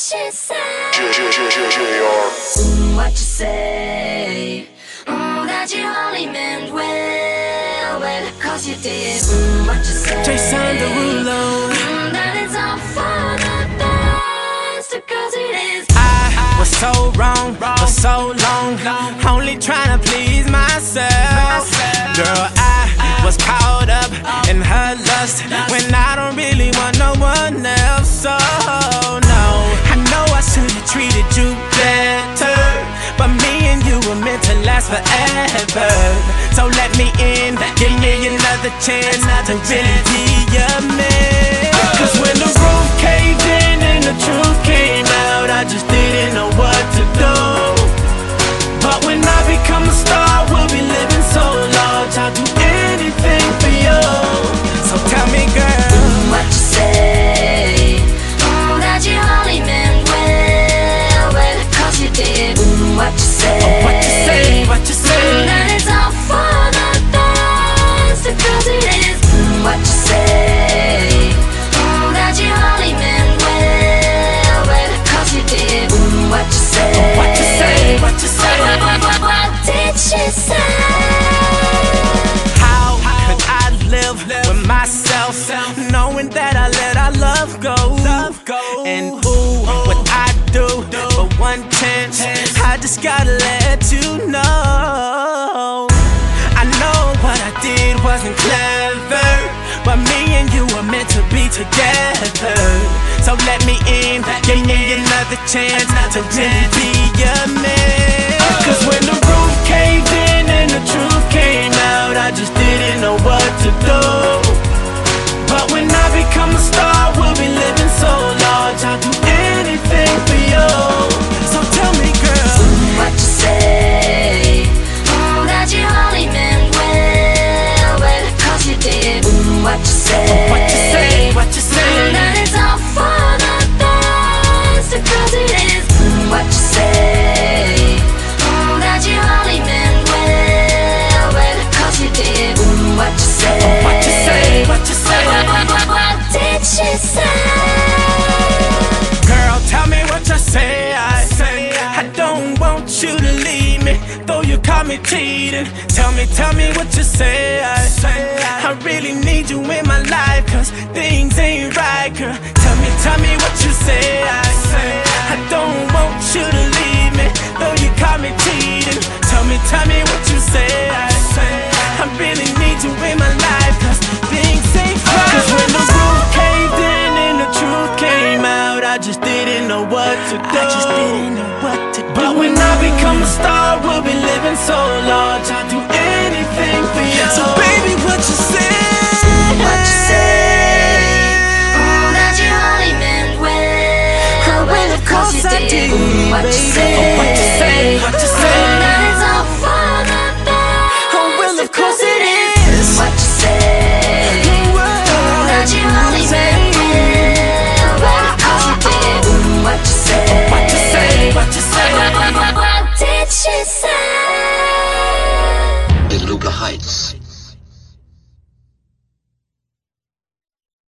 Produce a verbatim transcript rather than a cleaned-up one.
she say? Mm, what you say? Mm, that you only meant well, well, cause you did. Mm, what you say? Jason Derulo. Mm, that it's all for the best, cause it is. I was so wrong for so long, only trying to please myself. Girl, I was caught up in her lust when I don't really want no one else. So no, I know I should have treated you better, but me and you were meant to last forever. So let me in, give me another chance to really be your man. Cause when the roof caved in and the truth came out, I just didn't know what to do. But when I become a star, we'll be living so large, I'll do anything for you. So tell me, girl, what you say? Mm, that you only meant well, well, cause you did. Mm, what you say? Oh, what you say, what you say? Mm, that it's all for the best, cause it is. Mm, what you say? Mm, that you only meant well, well, cause you did. Mm, what you say? Oh, what you say, what you say? What, what, what, what did she say? How could I live with myself, knowing that I let our love go? And ooh, what I do for one chance, I just gotta let you know. I know what I did wasn't clever, but me and you were meant to be together. So let me in, give me another chance to really be your man. Cause when the roof caved in and the truth came out, I just didn't know what to do. But when I become a star, we'll be living so large, I'll do anything for you. So tell me, girl, what you say? Mm, that you only meant well, well, cause you did. Mm, what you say? what you say, what you say? Mm, that it's all for the best, cause it is. Mm, what you say? Mm, that you only meant well, well, cause you did. Mm, what you say? what you say, what you say? What, what, what, what did she say? Girl, tell me what you say. I say I don't want you to leave me, though you caught me cheating. Tell me, tell me what you say. I say I really need you in my life, cause things ain't right, girl. Tell me, tell me what you say. I say I don't want you to leave me, though you caught me cheating. Tell me, tell me what you say. I say I really need you in my life, cause things ain't right. Cause when the roof caved in and the truth came out, I just didn't know what to do. I just didn't know what to do. But when I become a star, we'll be living so large, I'll do anything for you. So baby, what